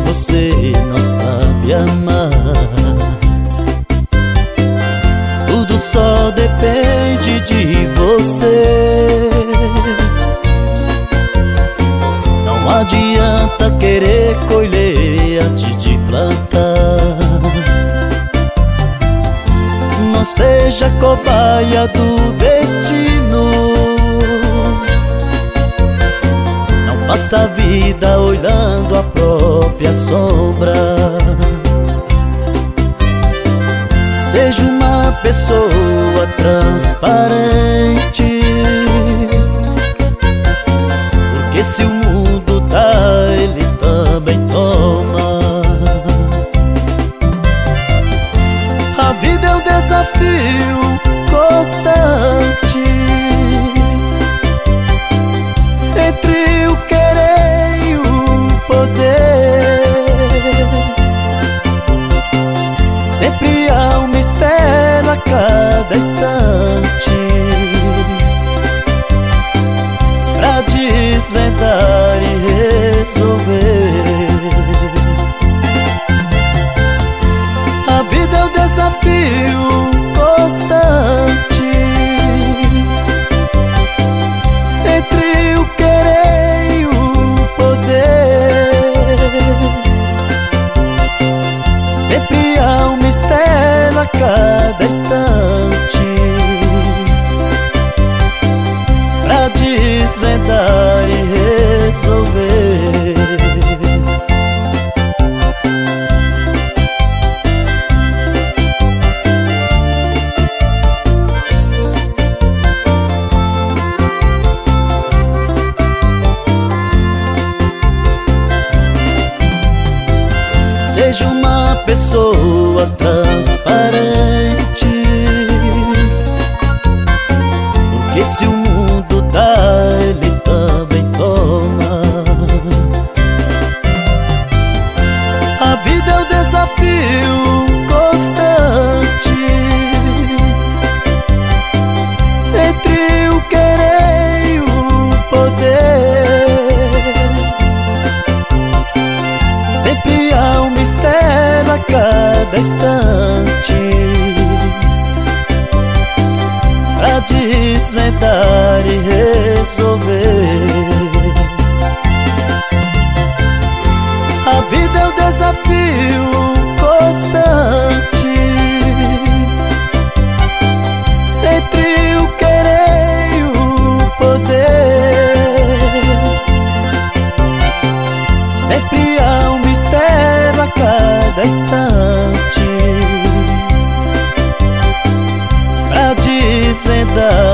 você não sabe amar. Tudo só depende de você. Não adianta querer colher antes de plantar. Não seja cobaia do destino. Não passa a vida olhando a própria sombra. Seja uma pessoa transparente, porque se o mundo dá, ele também toma. A vida é um desafio constante entre o querer e o poder. Sempre há um mistério a cada instante pra desvendar e resolver. A vida é um desafio constante entre o querer e o poder. Sempre há um mistério a cada instante pra desvendar e resolver. Seja uma pessoa transparente, porque se o mundo dá, ele também toma. A vida é um desafio constante entre o querer e o poder. Sempre há um mistério a cada instante pra desvendar e resolver. A vida é um desafio constante entre o querer e o poder. Sempre há um mistério a cada instante pra desvendar